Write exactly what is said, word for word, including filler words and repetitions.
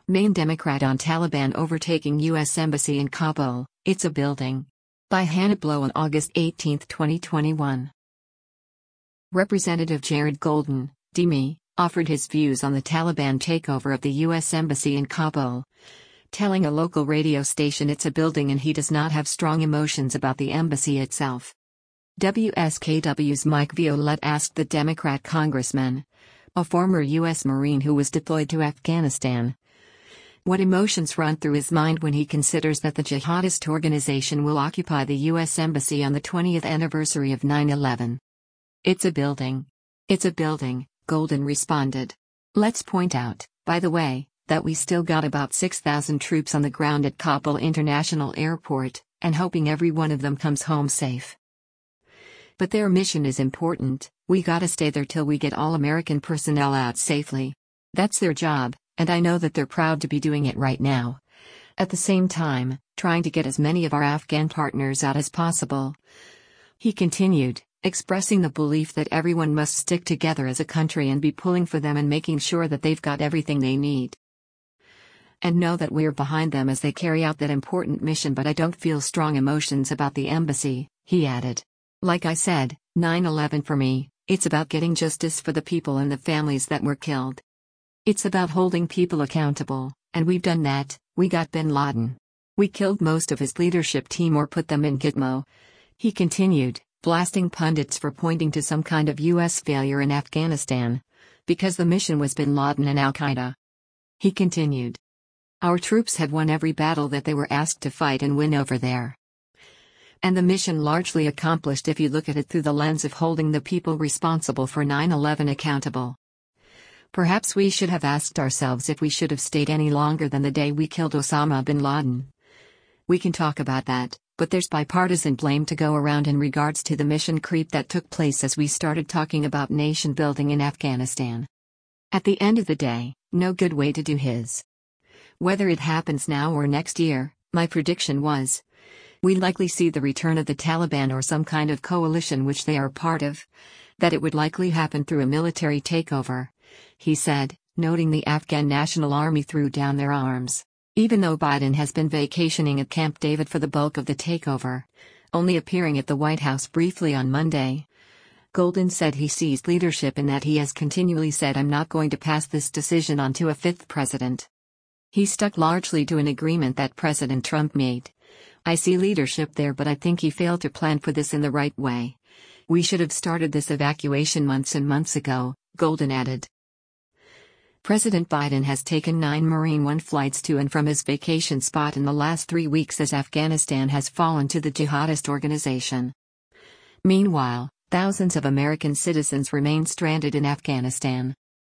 Main Democrat on Taliban overtaking U S Embassy in Kabul, it's a building. By Hannah Blow on August eighteenth twenty twenty-one. Representative Jared Golden, D M I, offered his views on the Taliban takeover of the U S Embassy in Kabul, telling a local radio station it's a building and he does not have strong emotions about the embassy itself. W S K W's Mike Violette asked the Democrat congressman, a former U S Marine who was deployed to Afghanistan, what emotions run through his mind when he considers that the jihadist organization will occupy the U S Embassy on the twentieth anniversary of nine eleven. It's a building. It's a building, Golden responded. Let's point out, by the way, that we still got about six thousand troops on the ground at Kabul International Airport, and hoping every one of them comes home safe. But their mission is important, we gotta stay there till we get all American personnel out safely. That's their job, and I know that they're proud to be doing it right now. At the same time, trying to get as many of our Afghan partners out as possible. He continued, expressing the belief that everyone must stick together as a country and be pulling for them and making sure that they've got everything they need. And know that we're behind them as they carry out that important mission, but I don't feel strong emotions about the embassy, he added. Like I said, nine eleven for me, it's about getting justice for the people and the families that were killed. It's about holding people accountable, and we've done that. We got bin Laden. We killed most of his leadership team or put them in Gitmo. He continued, blasting pundits for pointing to some kind of U S failure in Afghanistan, because the mission was bin Laden and Al-Qaeda. He continued, our troops had won every battle that they were asked to fight and win over there. And the mission largely accomplished if you look at it through the lens of holding the people responsible for nine eleven accountable. Perhaps we should have asked ourselves if we should have stayed any longer than the day we killed Osama bin Laden. We can talk about that, but there's bipartisan blame to go around in regards to the mission creep that took place as we started talking about nation building in Afghanistan. At the end of the day, no good way to do his. Whether it happens now or next year, my prediction was, we likely see the return of the Taliban or some kind of coalition which they are part of, that it would likely happen through a military takeover, he said, noting the Afghan National Army threw down their arms. Even though Biden has been vacationing at Camp David for the bulk of the takeover, only appearing at the White House briefly on Monday, Golden said he sees leadership in that he has continually said I'm not going to pass this decision on to a fifth president. He stuck largely to an agreement that President Trump made. I see leadership there, but I think he failed to plan for this in the right way. We should have started this evacuation months and months ago, Golden added. President Biden has taken nine Marine One flights to and from his vacation spot in the last three weeks as Afghanistan has fallen to the jihadist organization. Meanwhile, thousands of American citizens remain stranded in Afghanistan.